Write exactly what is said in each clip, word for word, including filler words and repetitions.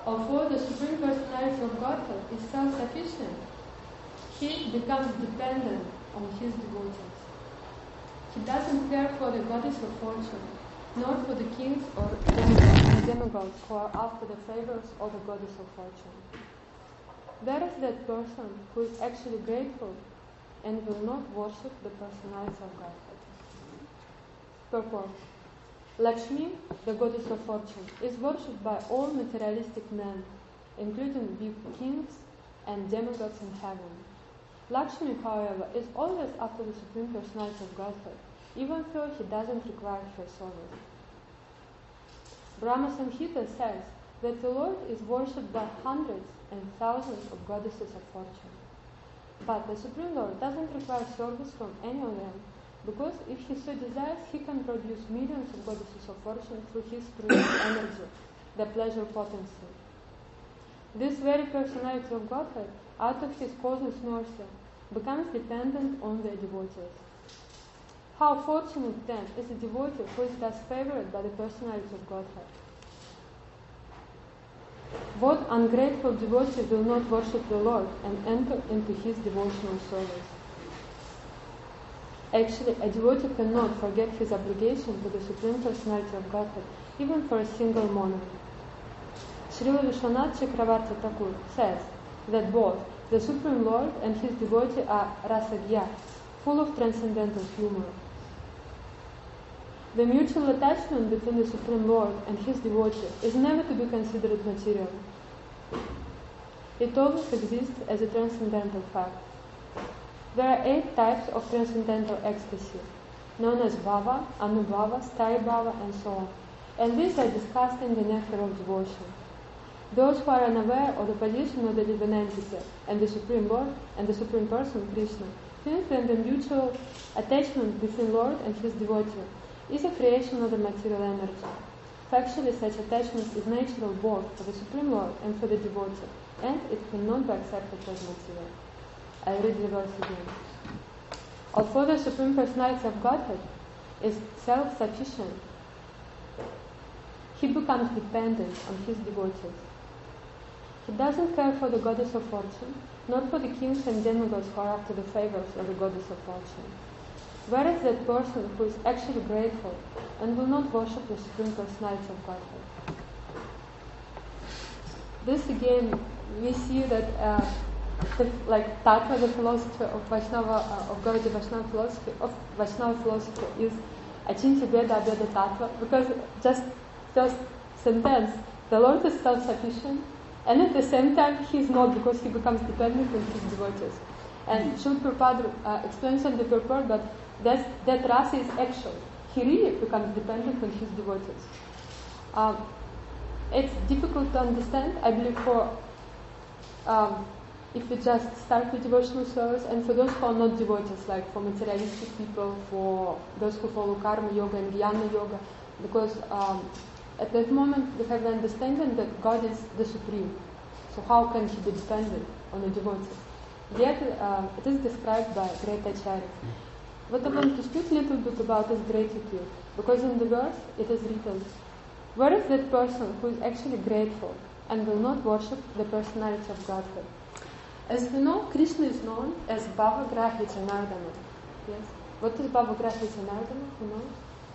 Although the Supreme Personality of Godhead is self-sufficient, he becomes dependent on his devotees. He doesn't care for the goddess of fortune, nor for the kings or demigods who are after the favors of the goddess of fortune. There is that person who is actually grateful and will not worship the personality of Godhead. Purport. Lakshmi, the goddess of fortune, is worshipped by all materialistic men, including big kings and demigods in heaven. Lakshmi, however, is always after the Supreme Personality of Godhead, even though he doesn't require her service. Brahma Samhita says that the Lord is worshipped by hundreds and thousands of goddesses of fortune. But the Supreme Lord doesn't require service from any of them, because if he so desires, he can produce millions of goddesses of fortune through his spiritual energy, the pleasure potency. This very personality of Godhead, out of his causeless mercy, becomes dependent on their devotees. How fortunate then is a devotee who is thus favored by the personality of Godhead? What ungrateful devotee will not worship the Lord and enter into his devotional service? Actually, a devotee cannot forget his obligation to the Supreme Personality of Godhead, even for a single moment. Srila Vishwanath Chakravarti Thakur says that both the Supreme Lord and his devotee are rasagya, full of transcendental humor. The mutual attachment between the Supreme Lord and his devotee is never to be considered material. It always exists as a transcendental fact. There are eight types of transcendental ecstasy, known as bhava, anubhava, sthayi bhava, and so on. And these are discussed in the Nectar of Devotion. Those who are unaware of the position of the living entity and the Supreme Lord and the Supreme Person, Krishna, think that the mutual attachment between Lord and his devotee is a creation of the material energy. Factually, such attachment is natural both for the Supreme Lord and for the devotee, and it cannot be accepted as material. I read the verse again. Although the Supreme Personality of Godhead is self-sufficient, he becomes dependent on his devotees. He doesn't care for the goddess of fortune, nor for the kings and demigods who are after the favors of the goddess of fortune. Where is that person who is actually grateful and will not worship the Supreme Personality of Godhead? This again, we see that uh, the, like Tattva, the philosophy of Vaishnava, uh, of Gaudiya Vaishnava philosophy, of Vaishnava philosophy is Achintya Bheda Abheda Tattva, because just first sentence, the Lord is self-sufficient, and at the same time he is not, because he becomes dependent on his devotees. And Srila Prabhupada uh, explains on the purport, but that, that rasa is actual. He really becomes dependent on his devotees. Um, it's difficult to understand, I believe, for um, if we just start with devotional service, and for those who are not devotees, like for materialistic people, for those who follow karma yoga and jnana yoga, because um, at that moment we have the understanding that God is the supreme. So how can he be dependent on the devotees? Yet uh, it is described by great Acharya. What I want to speak a little bit about is gratitude, because in the verse it is written, where is that person who is actually grateful and will not worship the personality of Godhead? As we know, Krishna is known as Bhavagrahi Janardana. Yes. What is Bhavagrahi Janardana? Who knows?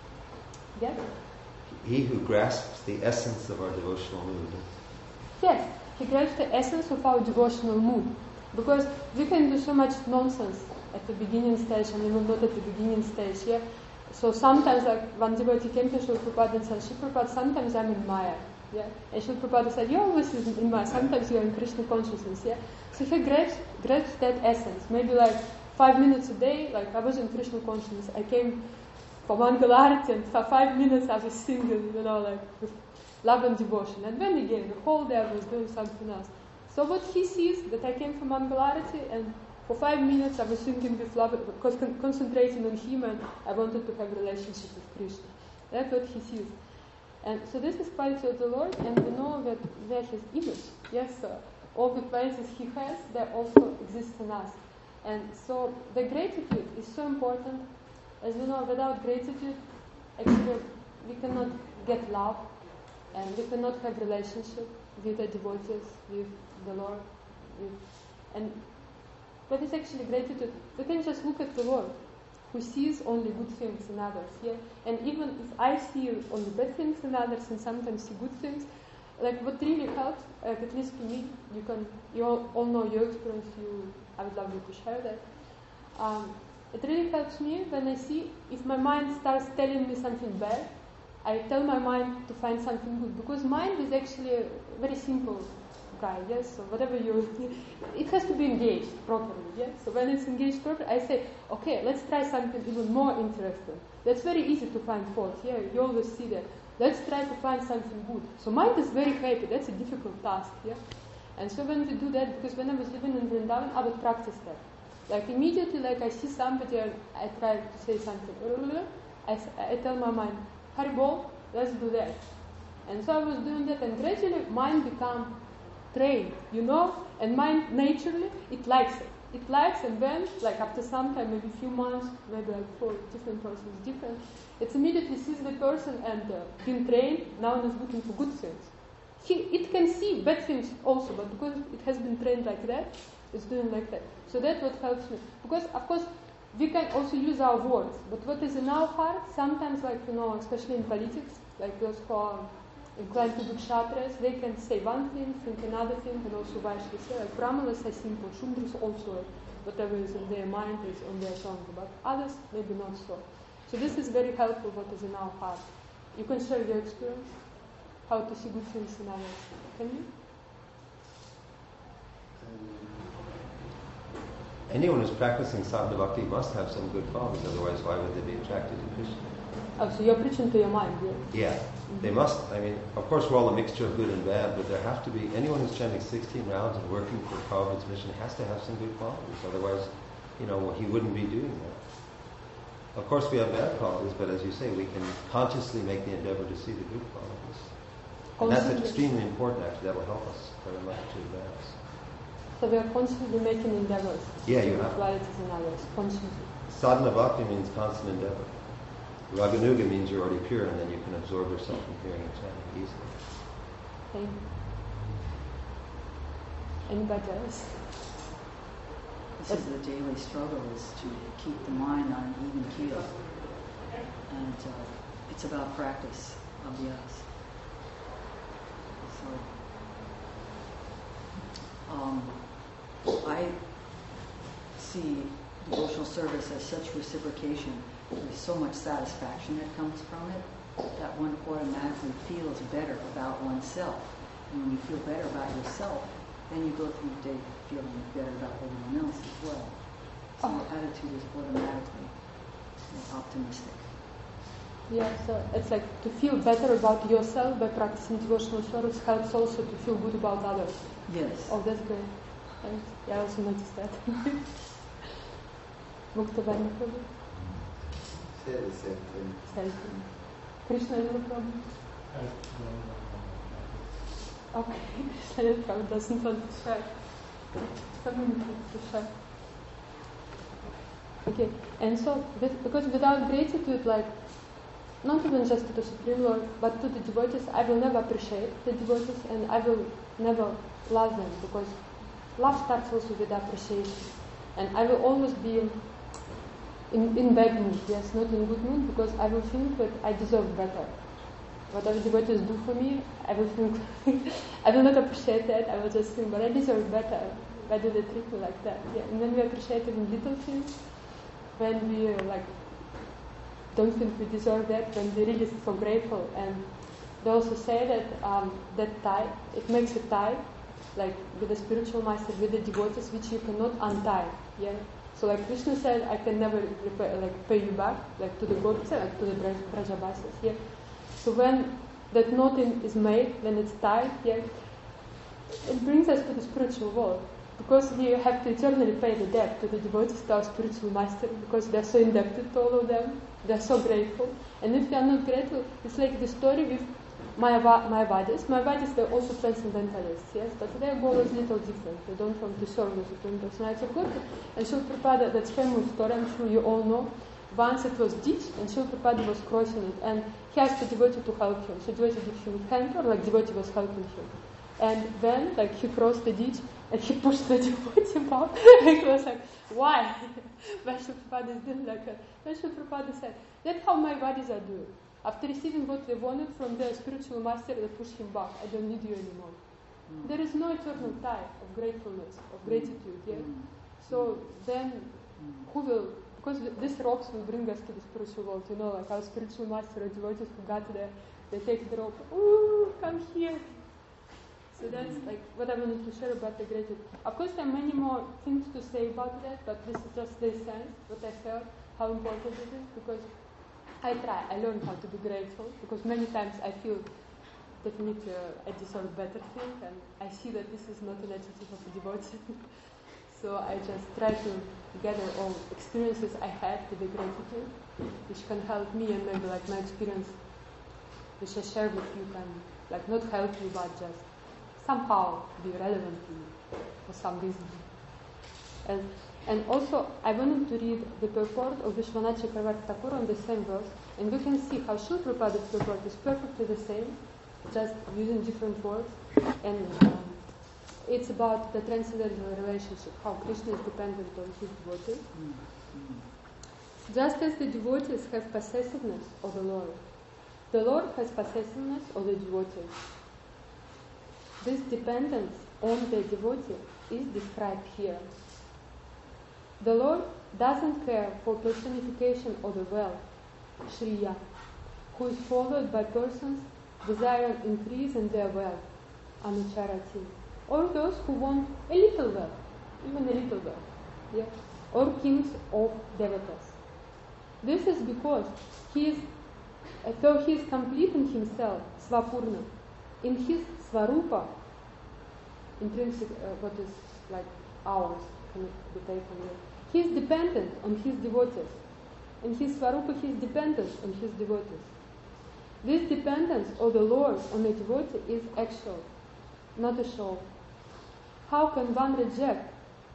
Yes? He who grasps the essence of our devotional mood. Yes, he grasps the essence of our devotional mood. Because we can do so much nonsense at the beginning stage and even not at the beginning stage. Yeah? So sometimes, like one devotee came to Srila Prabhupada and said, Srila Prabhupada, sometimes I'm in Maya. Yeah? And Srila Prabhupada said, you're always in Maya, sometimes you're in Krishna consciousness. Yeah? So he grasps, grasps that essence. Maybe like five minutes a day, like I was in Krishna consciousness. I came for Mangalarati and for five minutes I was singing, you know, like with love and devotion. And then again, the whole day I was doing something else. So what he sees, that I came from Mangalarati and for five minutes I was singing with love, because con- concentrating on him, and I wanted to have a relationship with Krishna. That's what he sees. And so this is quality of the Lord, and we know that they're his image. Yes, sir. All the qualities he has, they also exist in us. And so the gratitude is so important. As we know, without gratitude, actually we cannot get love, and we cannot have relationship. with the devotees, with the Lord, with, and what is actually gratitude? We can just look at the Lord, who sees only good things in others, yeah? And even if I see only bad things in others and sometimes see good things, like what really helps, like at least to me, you can, you all, all know your experience, you, I would love you to share that. Um, it really helps me when I see, if my mind starts telling me something bad, I tell my mind to find something good, because mind is actually a very simple guy, yes, so whatever you, it has to be engaged properly, yes, so when it's engaged properly, I say, okay, let's try something even more interesting. That's very easy to find faults, yeah, you always see that. Let's try to find something good. So mind is very happy, that's a difficult task, yeah. And so when we do that, because when I was living in Vrindavan, I would practice that. Like immediately, like I see somebody and I try to say something, I, I tell my mind, Haribol, let's do that. And so I was doing that, and gradually mind become trained, you know, and mind naturally, it likes it. It likes, and then, like after some time, maybe a few months, maybe like for different persons different, it immediately sees the person and uh, being trained, now it's looking for good things. He, it can see bad things also, but because it has been trained like that, it's doing like that. So that's what helps me. Because, of course, we can also use our words, but what is in our heart, sometimes, like, you know, especially in politics, like those who are inclined to be kshatriyas, they can say one thing, think another thing, and also Vaishnavas. Like Brahmanas are simple, Shudras also, whatever is in their mind is on their tongue, but others maybe not so. So this is very helpful, what is in our heart. You can share your experience, how to see good things in others. Can you? Anyone who's practicing sadhana bhakti must have some good qualities, otherwise why would they be attracted to Krishna? Oh, so you're preaching to your mind, yeah? Yeah, mm-hmm. They must. I mean, of course we're all a mixture of good and bad, but there have to be, anyone who's chanting sixteen rounds and working for Prabhupada's mission has to have some good qualities, otherwise, you know, he wouldn't be doing that. Of course we have bad qualities, but as you say, we can consciously make the endeavor to see the good qualities. And that's extremely important, actually. That will help us very much to advance. So we are constantly making endeavors yeah, to you have qualities in others, constantly. Sadhana bhakti means constant endeavor. Raganuga means you're already pure, and then you can absorb yourself from hearing and chanting easily. Thank you. Anybody else? This is the daily struggle, is to keep the mind on an even keel. And uh, it's about practice, abhyas. So, um, I see devotional service as such reciprocation. There's so much satisfaction that comes from it that one automatically feels better about oneself. And when you feel better about yourself, then you go through the day feeling better about everyone else as well. So oh. your attitude is automatically more optimistic. Yeah, so it's like to feel better about yourself by practicing devotional service helps also to feel good about others. Yes. Oh, that's great. Thanks. Yeah, I also noticed that. Muktabani Prabhu? Say the same thing. Same thing. Krishna Lila Prabhu? Okay, Krishna Lila Prabhu doesn't want to share. Someone needs to share. Okay, and so, with, because without gratitude, like, not even just to the Supreme Lord, but to the devotees, I will never appreciate the devotees, and I will never love them, because love starts also with appreciation. And I will always be in, in bad mood, yes, not in good mood, because I will think that I deserve better. Whatever devotees do for me, I will think, I will not appreciate that, I will just think, but I deserve better. Why do they treat me like that? Yeah. And when we appreciate even little things, when we uh, like don't think we deserve that, when we're really so grateful. And they also say that um, that tie, it makes a tie, like with the spiritual master, with the devotees, which you cannot untie. Yeah. So like Krishna said, I can never repay, like pay you back, like to the gods, like to the Brajabasis. Yeah. So when that knot is made, when it's tied, yeah, it brings us to the spiritual world. Because we have to eternally pay the debt to the devotees, to our spiritual master, because they're so indebted to all of them, they're so grateful. And if we are not grateful, it's like the story with Mayavadis. Mayavadis, they're also transcendentalists, yes, but their goal is a little different. They don't want to serve the Supreme Personality of Godhead. And Srila Prabhupada, that's famous story, I'm sure you all know. Once it was ditched, and Srila Prabhupada was crossing it, and he asked the devotee to help him. So devotee gave him a hand, or like devotee was helping him. And then, like, he crossed the ditch and he pushed the devotee back. And he was like, why? Vaishnava Prabhupada is doing like that. Vaishnava Prabhupada said, that's how my buddies are doing. After receiving what they wanted from their spiritual master, they push him back. I don't need you anymore. Mm. There is no eternal tie of gratefulness, of gratitude, yeah? Mm. So then, mm. who will, because these ropes will bring us to the spiritual world, you know, like our spiritual master or devotees who got there, they take the rope, ooh, come here. So that's like what I wanted to share about the gratitude. Of course, there are many more things to say about that, but this is just the sense, what I felt, how important it is, because I try, I learn how to be grateful, because many times I feel definitely uh, I deserve better thing, and I see that this is not an attitude of a devotee. So I just try to gather all experiences I had with the gratitude, which can help me, and maybe like my experience, which I share with you, can like not help you, but just somehow be relevant to you for some reason. And And also, I wanted to read the purport of Vishwanath Chakravarti Thakur on the same verse, and we can see how Srila Prabhupada's purport is perfectly the same, just using different words. And um, it's about the transcendental relationship, how Krishna is dependent on his devotees. Mm-hmm. Just as the devotees have possessiveness of the Lord, the Lord has possessiveness of the devotees. This dependence on the devotee is described here. The Lord doesn't care for personification of the wealth, Shriya, who is followed by persons desiring increase in their wealth, Anucharati, or those who want a little wealth, even a little wealth, yeah? Or kings of devotees. This is because he is, though he is complete in himself, Svapurna, in his Svarupa, intrinsic, uh, what is like ours, can be taken here. He is dependent on his devotees. In his Svarupa, he is dependent on his devotees. This dependence of the Lord on a devotee is actual, not a show. How can one reject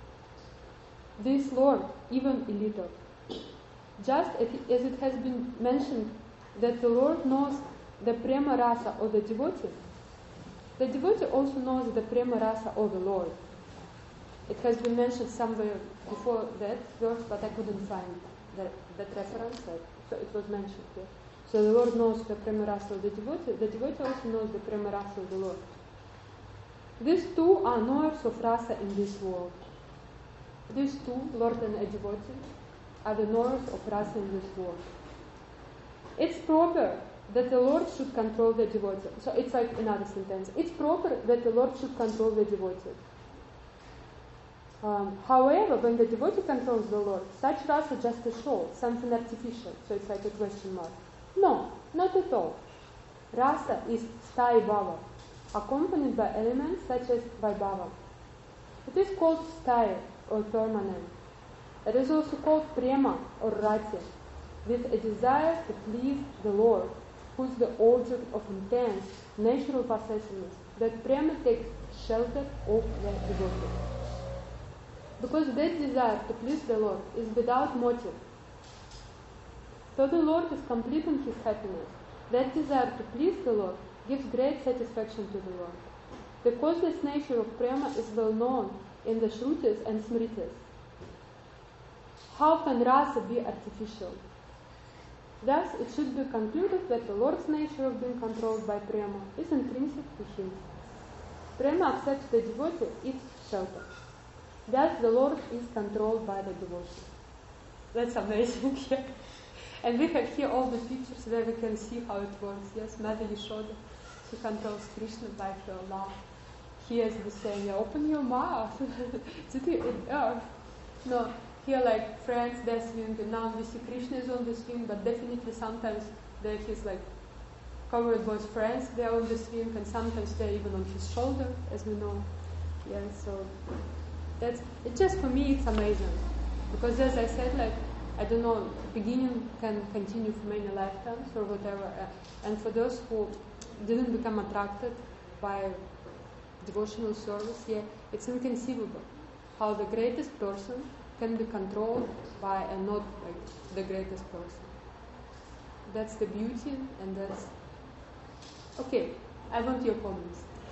this Lord, even a little? Just as it has been mentioned that the Lord knows the prema rasa of the devotee, the devotee also knows the prema rasa of the Lord. It has been mentioned somewhere before that verse, but I couldn't find that, that reference. So it was mentioned here. So the Lord knows the prema rasa of the devotee. The devotee also knows the prema rasa of the Lord. These two are knowers of rasa in this world. These two, Lord and a devotee, are the knowers of rasa in this world. It's proper that the Lord should control the devotee. So it's like another sentence. It's proper that the Lord should control the devotee. Um, however, when the devotee controls the Lord, such rasa is just a show, something artificial. So it's like a question mark. No, not at all. Rasa is sthai bhava, accompanied by elements such as vaibhava. It is called sthai or permanent. It is also called prema or rati, with a desire to please the Lord, who is the object of intense natural possessiveness. That prema takes shelter of the devotee. Because that desire to please the Lord is without motive. Though the Lord is complete in his happiness, that desire to please the Lord gives great satisfaction to the Lord. The causeless nature of prema is well known in the Shrutis and Smritis. How can rasa be artificial? Thus, it should be concluded that the Lord's nature of being controlled by prema is intrinsic to him. Prema accepts the devotee its shelter. Thus, the Lord is controlled by the devotee. That's amazing. Yeah. And we have here all the pictures where we can see how it works. Yes, Mother Yashoda, she controls Krishna by her love. Here is the saying, open your mouth to the earth. No, here like friends, they're swinging. Now we see Krishna is on the swing, but definitely sometimes they're his like covered both friends, they're on the swing, and sometimes they're even on his shoulder, as we know. Yeah, so that's it. Just for me, it's amazing because, as I said, like I don't know, beginning can continue for many lifetimes or whatever. And for those who didn't become attracted by devotional service, yeah, it's inconceivable how the greatest person can be controlled by a not like the greatest person. That's the beauty, and that's okay. I want your comments.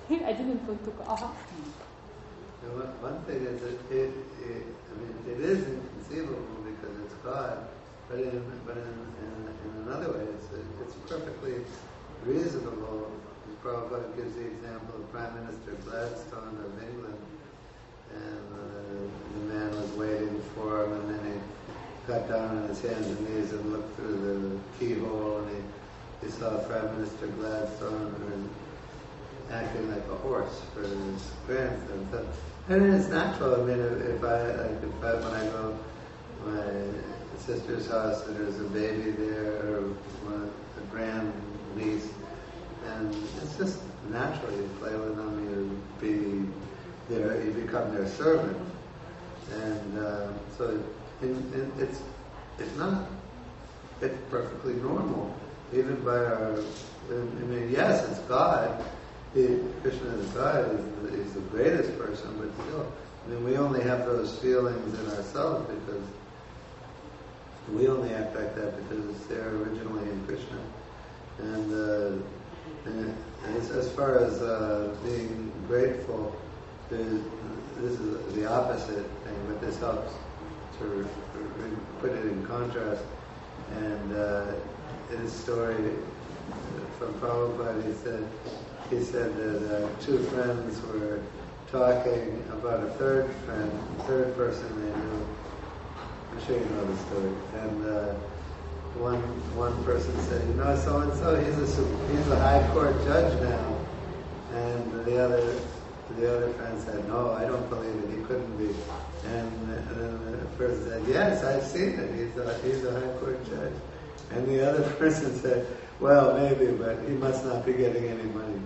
I didn't want to go. Uh-huh. And one, one thing is that it, it, I mean, it is inconceivable because it's God, but in but in, in, in another way, it's it's perfectly reasonable. Prabhupada gives the example of Prime Minister Gladstone of England, and uh, the man was waiting for him, and then he got down on his hands and knees and looked through the keyhole, and he, he saw Prime Minister Gladstone and acting like a horse for his grandson. So, and it's natural. I mean, if, if I, like, if I, when I go to my sister's house, and there's a baby there, or one, a grand niece, and it's just natural. You play with them, you be their, you become their servant, and uh, so in, in, it's it's not it's perfectly normal, even by our. I mean, yes, it's God. He, Krishna is God. He's the, he's the greatest person, but still, I mean, we only have those feelings in ourselves because we only act like that because they're originally in Krishna, and. Uh, And as, as far as uh, being grateful, this is the opposite thing, but this helps to put it in contrast. And uh, his story from Prabhupada, he said, he said that uh, two friends were talking about a third friend, third person they knew. I'm sure you know the story. And uh, One one person said, you know, so and so, he's a he's a high court judge now, and the other the other friend said, no, I don't believe it. He couldn't be. And, and then the person said, yes, I've seen it. He's a he's a high court judge. And the other person said, well, maybe, but he must not be getting any money.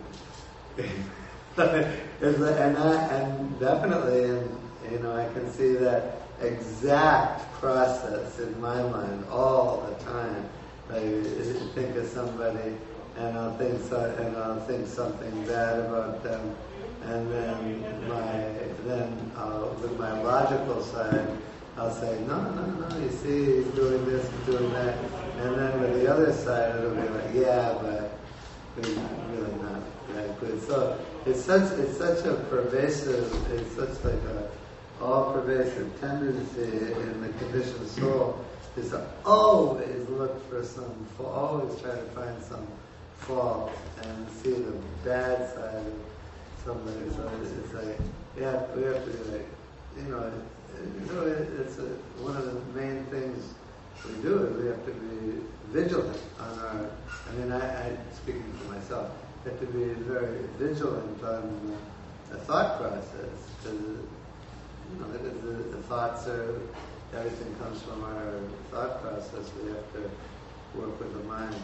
and I, and definitely, and you know, I can see that exact process in my mind all the time. Like, I think of somebody, and I'll think so, and I'll think something bad about them, and then my then I'll, with my logical side, I'll say, no, no, no. You see, he's doing this, he's doing that, and then with the other side, it'll be like, yeah, but he's really not that good. So it's such it's such a pervasive, it's such like a all-pervasive tendency in the conditioned soul is to always look for some, always try to find some fault and see the bad side of somebody. So it's, it's like, yeah, we have to be like, you know, you know, it's a, one of the main things we do is we have to be vigilant on our. I mean, I, I speaking for myself, we have to be very vigilant on the thought process because. You know, the, the, the thoughts are, everything comes from our thought process. We have to work with the mind.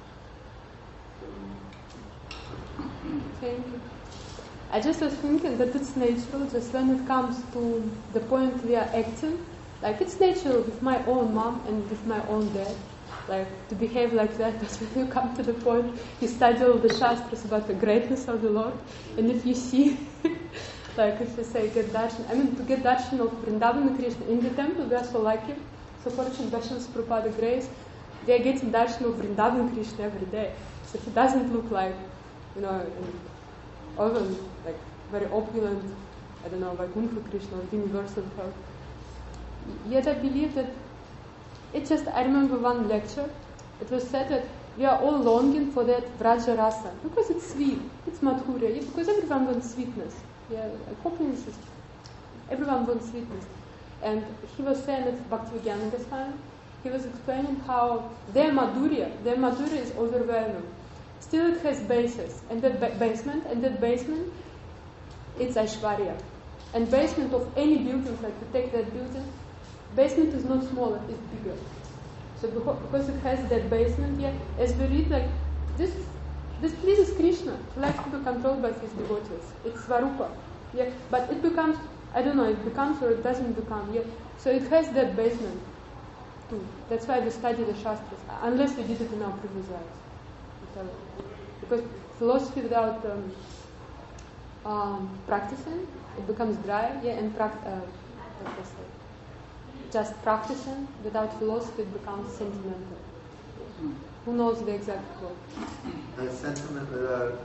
Thank you. I just was thinking that it's natural, just when it comes to the point we are acting, like it's natural with my own mom and with my own dad, like to behave like that, but when you come to the point, you study all the Shastras about the greatness of the Lord, and if you see like if you say get darshan, I mean to get darshan of Vrindavan Krishna in the temple, we are so lucky, so fortunate by Srila Prabhupada grace, we are getting darshan of Vrindavan Krishna every day. So he doesn't look like, you know, over like very opulent, I don't know, like Vaikuntha Krishna or universal health. Yet I believe that it's just, I remember one lecture, it was said that we are all longing for that Vraja Rasa, because it's sweet, it's Madhurya, because everyone wants sweetness. Yeah, like hoping this is, everyone wants sweetness. And he was saying that Bhaktivedanta Goswami, he was explaining how their Madhurya, their Madhurya is overwhelming. Still it has bases, and that ba- basement, and that basement, it's Aishwarya. And basement of any building, like to take that building, basement is not smaller, it's bigger. So because it has that basement, yeah, as we read, like, this this pleases Krishna. He likes to be controlled by his devotees. It's Svarupa. Yeah, but it becomes, I don't know, it becomes or it doesn't become, yeah. So it has that basement too. That's why we study the Shastras, unless we did it in our previous lives. Because philosophy without um, um, practicing, it becomes dry, yeah, and pract- uh, what do I say? Just practicing without philosophy, it becomes sentimental. Who knows the exact quote? A sentiment without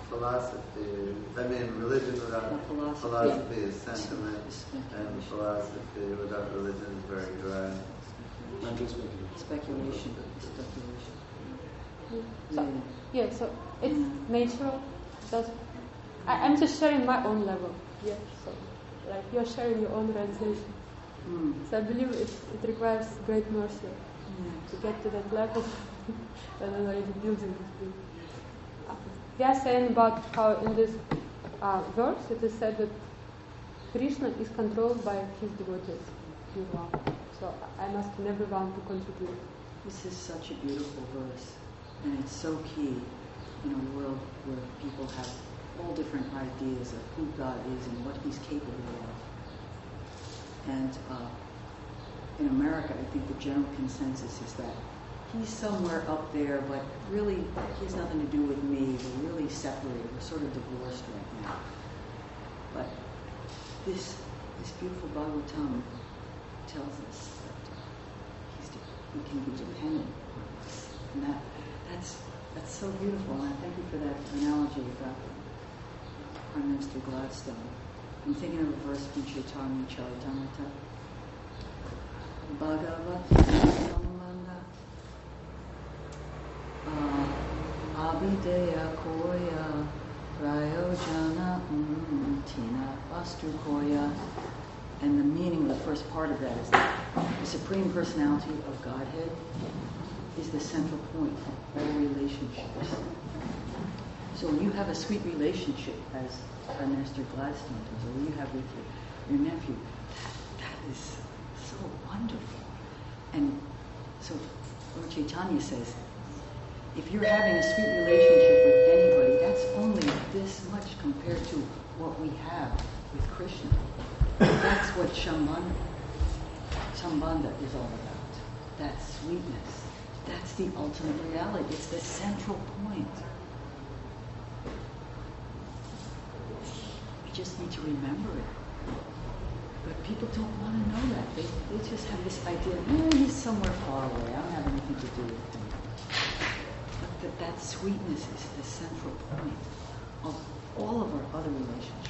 philosophy. I mean, religion without Not philosophy. philosophy Yeah. is sentiment, It's and speculation. philosophy without religion is very dry. Mental speculation. Speculation. Speculation. So, Yeah. yeah, so it's Mm. natural. Just, I, I'm just sharing my own level. Yeah, so like you're sharing your own realization. Mm. So I believe it, it requires great mercy Yeah. to get to that level. And then already building this bridge. Uh, We are saying about how in this uh, verse it is said that Krishna is controlled by his devotees. Nirvana. So I'm asking everyone to contribute. This is such a beautiful verse, and it's so key in a world where people have all different ideas of who God is and what He's capable of. And uh, in America, I think the general consensus is that He's somewhere up there, but really He has nothing to do with me. We're really separated. We're sort of divorced right now. But this this beautiful Bhagavatam tells us that uh, he's de- he can be dependent on us. And that, that's, that's so beautiful. And I thank you for that analogy about Prime Minister Gladstone. I'm thinking of a verse from Chaitanya Charitamrita. Bhagavata Sambandha Abhideya Koya Prayojana Tina Vastu Koya. And the meaning of the first part of that is that the Supreme Personality of Godhead is the central point of all relationships. So when you have a sweet relationship, as Prime Minister Gladstone does, or you have with your, your nephew, that, that is so wonderful. And so Lord Chaitanya says, if you're having a sweet relationship with anybody, that's only this much compared to what we have with Krishna. That's what Shambanda, Shambanda is all about. That sweetness. That's the ultimate reality. It's the central point. We just need to remember it. But people don't want to know that. They, they just have this idea, eh, he's somewhere far away. I don't have anything to do with him. But that, that sweetness is the central point of all of our other relationships.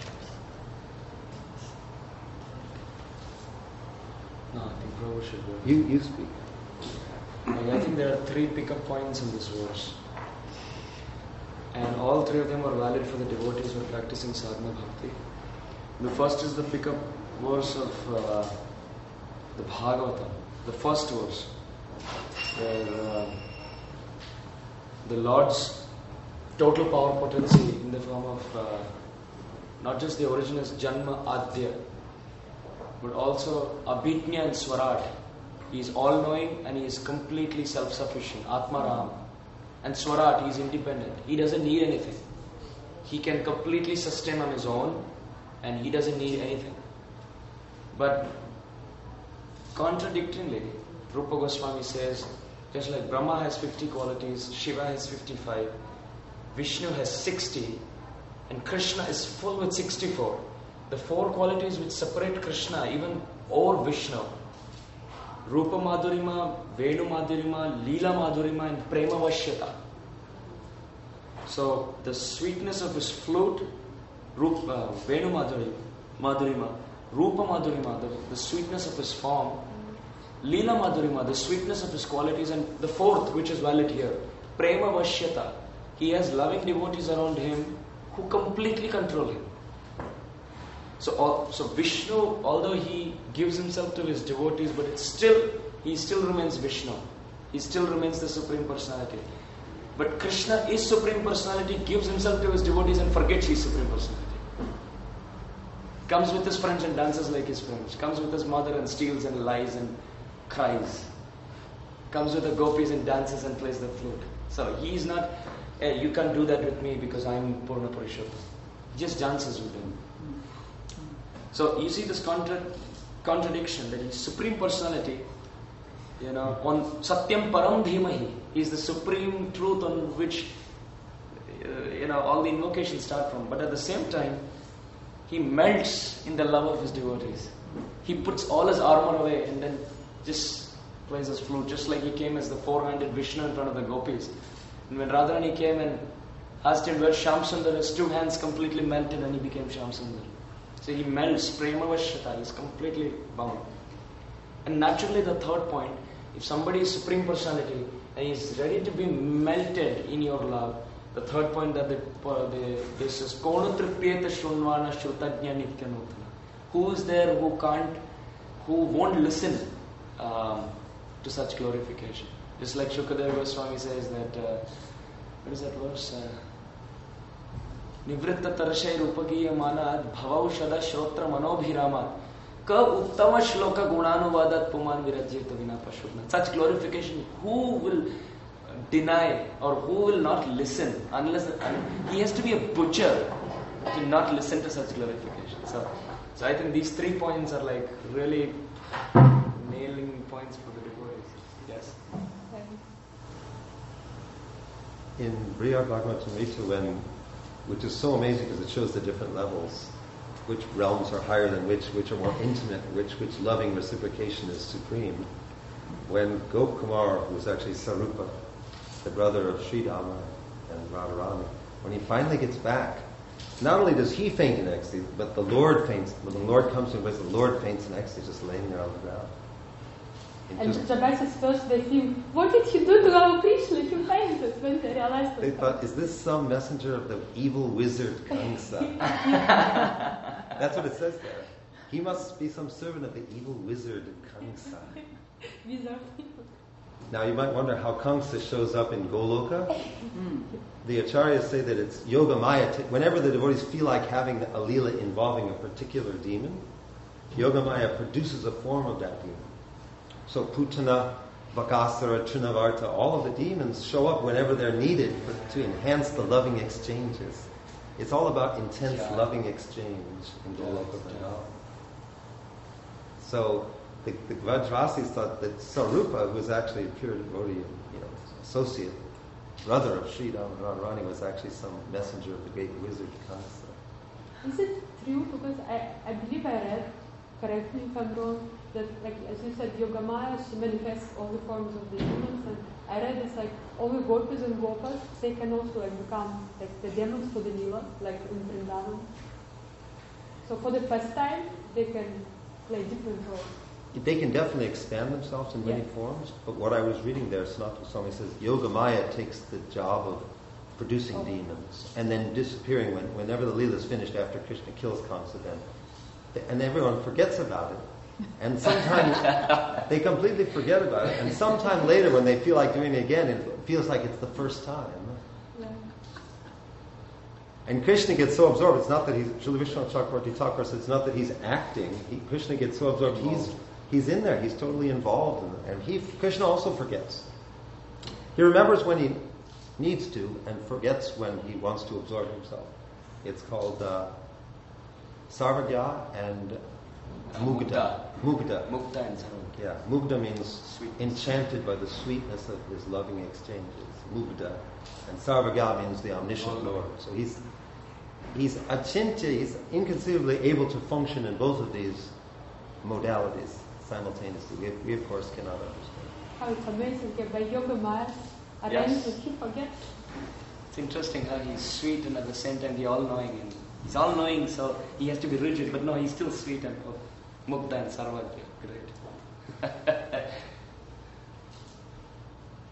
No, I think Prabhu should go. You, you speak. Like, I think there are three pickup points in this verse. And all three of them are valid for the devotees who are practicing sadhana bhakti. The first is the pickup verse of uh, the Bhagavatam, the first verse, where uh, the Lord's total power potency in the form of uh, not just the origin is Janma Adya, but also Abhijna and Swarat. He is all-knowing and he is completely self-sufficient, Atmaram. And Swarat, he is independent. He doesn't need anything. He can completely sustain on his own and he doesn't need anything. But contradictingly, Rupa Goswami says, just like Brahma has fifty qualities, Shiva has fifty-five, Vishnu has sixty, and Krishna is full with sixty-four. The four qualities which separate Krishna even over Vishnu, Rupa Madhurima, Venu Madhurima, Leela Madhurima, and Prema Vashyata. So the sweetness of his flute, Rupa, uh, Venu Madhurima, Madhurima, Rupa Madhurima, the, the sweetness of his form, Leela Madhurima, the sweetness of his qualities, and the fourth, which is valid here, Prema Vashyata. He has loving devotees around him who completely control him. So, so Vishnu, although he gives himself to his devotees, but it's still, he still remains Vishnu. He still remains the Supreme Personality. But Krishna is Supreme Personality, gives himself to his devotees and forgets he's Supreme Personality. Comes with his friends and dances like his friends. Comes with his mother and steals and lies and cries. Comes with the gopis and dances and plays the flute. So he is not, hey, you can't do that with me because I'm Purna Purushottam. He just dances with him. So you see this contra- contradiction that he's Supreme Personality, you know, on Satyam Param Dhimahi, is the supreme truth on which, uh, you know, all the invocations start from. But at the same time, he melts in the love of his devotees. He puts all his armor away and then just plays his flute, just like he came as the four-handed Vishnu in front of the gopis. And when Radharani came and asked him where Shyam Sundar is, two hands completely melted and he became Shyam Sundar. So he melts, Premavashyata, he's completely bound. And naturally the third point, if somebody is Supreme Personality and is ready to be melted in your love, the third point that the, uh, the, this is Konutripyeta Shunvana Shrutajna Nityanutana. Who is there who can't, who won't listen um, to such glorification? Just like Shukadeva Goswami says that, uh, what is that verse? Uh, Nivritta Tarashay Rupagiya Manad Bhavaushada Shrotra Manobhiramat Ka Uttama Shloka Gunanuvadat Puman Virajyeta Vina Pashubna. Such glorification, who will deny or who will not listen unless I mean, he has to be a butcher to not listen to such glorification. So, so I think these three points are like really nailing points for the devotees. Yes. In Brihad Bhagavatamrita, when, which is so amazing because it shows the different levels, which realms are higher than which, which are more intimate, which which loving reciprocation is supreme. When Gopkumar, who was actually Sarupa, the brother of Sridhama and Radharani, when he finally gets back, not only does he faint in ecstasy, but the Lord faints. When the Lord comes to him, the Lord faints in ecstasy, just laying there on the ground. It And just- Jabbasis first they think, what did he do to our Krishna? He fainted when they realized They that. thought, is this some messenger of the evil wizard Kamsa? That's what it says there. He must be some servant of the evil wizard Kamsa. Wizard. Now you might wonder how Kamsa shows up in Goloka. The Acharyas say that it's Yoga Maya. T- whenever the devotees feel like having a lila involving a particular demon, Yoga Maya produces a form of that demon. So Putana, Vakasara, Trinavarta, all of the demons show up whenever they're needed for, to enhance the loving exchanges. It's all about intense Yeah. loving exchange in Goloka Vrindavan. So the, the Vrajvasis thought that Sarupa, who was actually a pure devotee, you know, associate, brother of Sridham and Radharani, was actually some messenger of the great wizard Kamsa. Is it true? Because I, I believe I read, correct me if I'm wrong, that like as you said, Yogamaya, she manifests all the forms of the demons, and I read it's like all the gopis and gopas, they can also like become like the demons for the lila, like in Vrindavan. So for the pastime, they can play different roles. They can definitely expand themselves in many Yeah. forms, but what I was reading there, Sanatana Swami says, Yoga Maya takes the job of producing Oh. demons and then disappearing when, whenever the Leela is finished after Krishna kills Kamsa, then. And everyone forgets about it. And sometimes they completely forget about it. And sometime later when they feel like doing it again, it feels like it's the first time. Yeah. And Krishna gets so absorbed, it's not that he's, Srila Vishwanath Chakravarti Thakur says, it's not that he's acting. He, Krishna gets so absorbed, he's he's in there, he's totally involved. In it. And he, Krishna also forgets. He remembers when he needs to and forgets when he wants to absorb himself. It's called uh, Sarvagya and Mugdha. Mugdha. Mukta and Sarvagya. Yeah, Mugdha means Sweetness. enchanted by the sweetness of his loving exchanges. Mugdha. And Sarvagya means the omniscient Lord. Lord. So he's he's achintya, he's inconceivably able to function in both of these modalities simultaneously. We, we of course cannot understand. How it's amazing. Yeah, by Yogamaya, arranged Yes. he forgets. It's interesting how he's sweet and at the same time he's all-knowing. And he's all-knowing, so he has to be rigid, but no, he's still sweet and oh, Mukta and Sarvagya. Great.